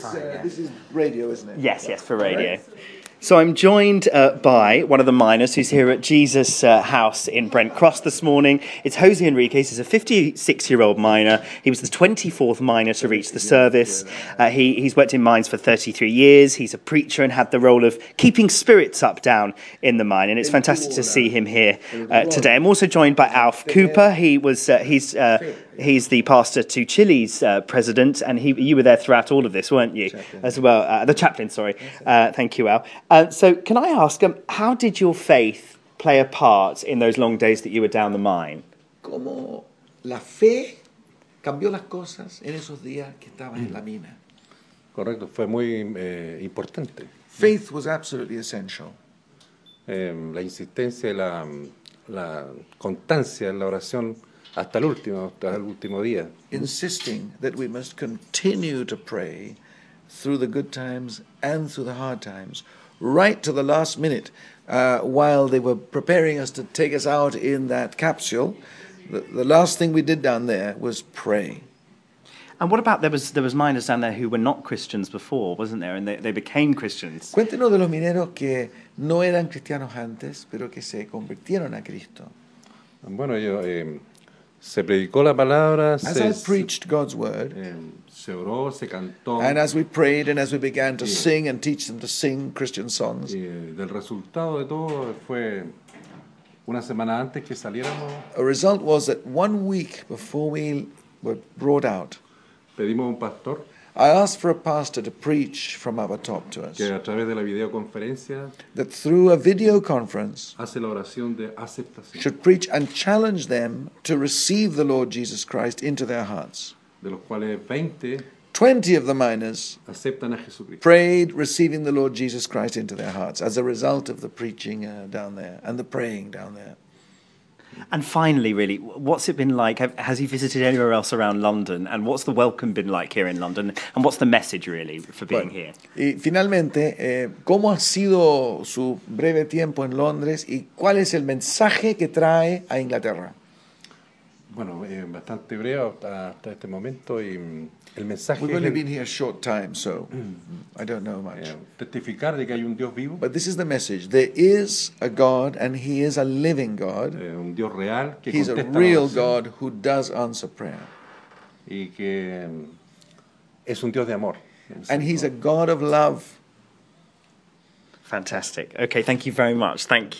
This is radio, isn't it? Yes, for radio. So I'm joined by one of the miners who's here at Jesus House in Brent Cross this morning. It's Jose Enriquez. He's a 56-year-old miner. He was the 24th miner to reach the service. He's worked in mines for 33 years. He's a preacher and had the role of keeping spirits up down in the mine. And it's fantastic to see him here today. I'm also joined by Alf Cooper. He's the pastor to Chile's president, and you were there throughout all of this, weren't you? As well, the chaplain. Sorry, thank you, Al. So, can I ask, how did your faith play a part in those long days that you were down the mine? Cómo la fe cambió las cosas en esos días que estabas en la mina. Correcto, fue muy importante. Faith was absolutely essential. La insistencia y la constancia en la oración hasta el último día. Insisting that we must continue to pray through the good times and through the hard times, right to the last minute, while they were preparing us to take us out in that capsule. The last thing we did down there was pray. And what about there was miners down there who were not Christians before, wasn't there? And they became Christians. Cuéntenos de los mineros que no eran cristianos antes, pero que se convirtieron a Cristo. Bueno, se predicó la palabra. As I preached God's word, se oró, se cantó. And as we prayed and as we began to sing and teach them to sing Christian songs. Del resultado de todo fue una semana antes que saliéramos. A result was that 1 week before we were brought out, pedimos un pastor. I asked for a pastor to preach from up top to us. Que a través de la videoconferencia, that through a video conference, hace la oración de aceptación. Should preach and challenge them to receive the Lord Jesus Christ into their hearts. De los cuales 20 of the miners aceptan a Jesucristo. Prayed, receiving the Lord Jesus Christ into their hearts as a result of the preaching down there and the praying down there. And finally, really, what's it been like? Has he visited anywhere else around London? And what's the welcome been like here in London? And what's the message, really, for being here? Y finalmente, ¿cómo ha sido su breve tiempo en Londres? ¿Y cuál es el mensaje que trae a Inglaterra? Bueno, bastante breve hasta este momento y el mensaje. We've only been here a short time, so I don't know much. Testificar de que hay un Dios vivo. But this is the message: there is a God, and He is a living God. Un Dios real que He's a real God who does answer prayer. Y que es un Dios de amor. And He's a God of love. Fantastic. Okay, thank you very much. Thank you.